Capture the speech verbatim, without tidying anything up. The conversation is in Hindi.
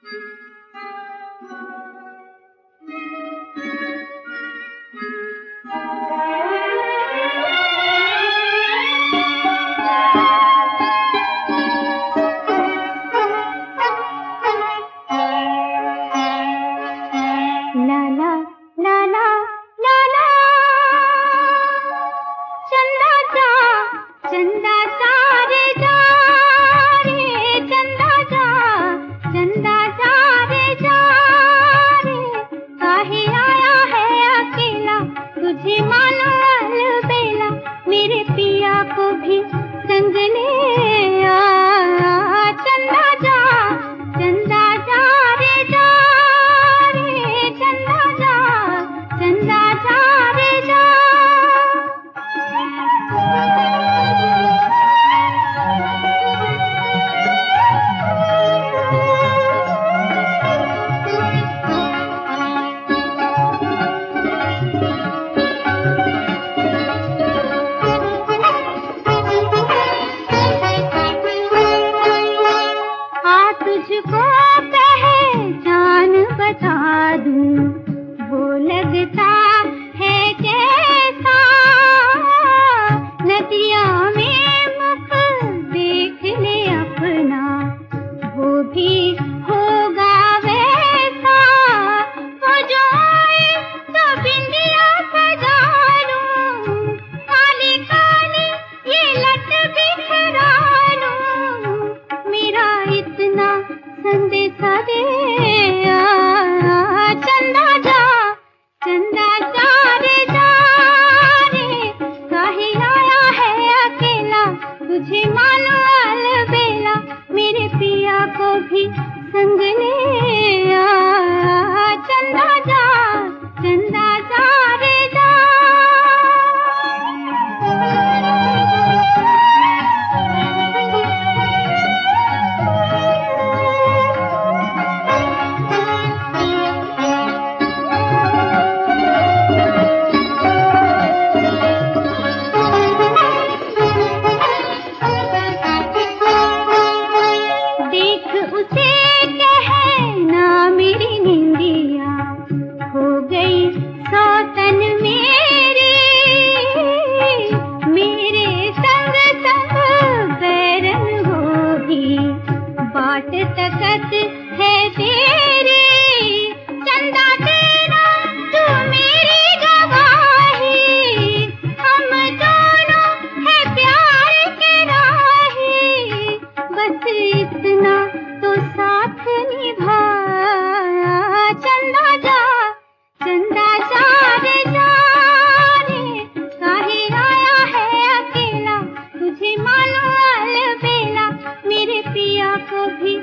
तुझको पहचान बता दूं, वो लगता है जैसा नदिया में मुख देख ले अपना, वो भी होगा वैसा। वो जो आए तो बिंदिया सजा लूं, काली काली ये लट बिखरा लूं, मेरा इतना संदेशा दे आ, चंदा जा चंदा जा रे जा रे, काहे आया है अकेला, तुझे मानो अलबेला, मेरे पिया को भी संग ले आ, चंदा जा चंदा जा रे जा। सौतन मेरे मेरे संग संग बैरन होगी, बाट तकत है तेरी, चंदा तेरा तू मेरी गवाही, हम दोनों है प्यार के राही, बस इतना तो साथ निभा, चंदा जा चंदा जा रे जा रे, काहे आया है अकेला, तुझे मानो अलबेला, मेरे पिया को भी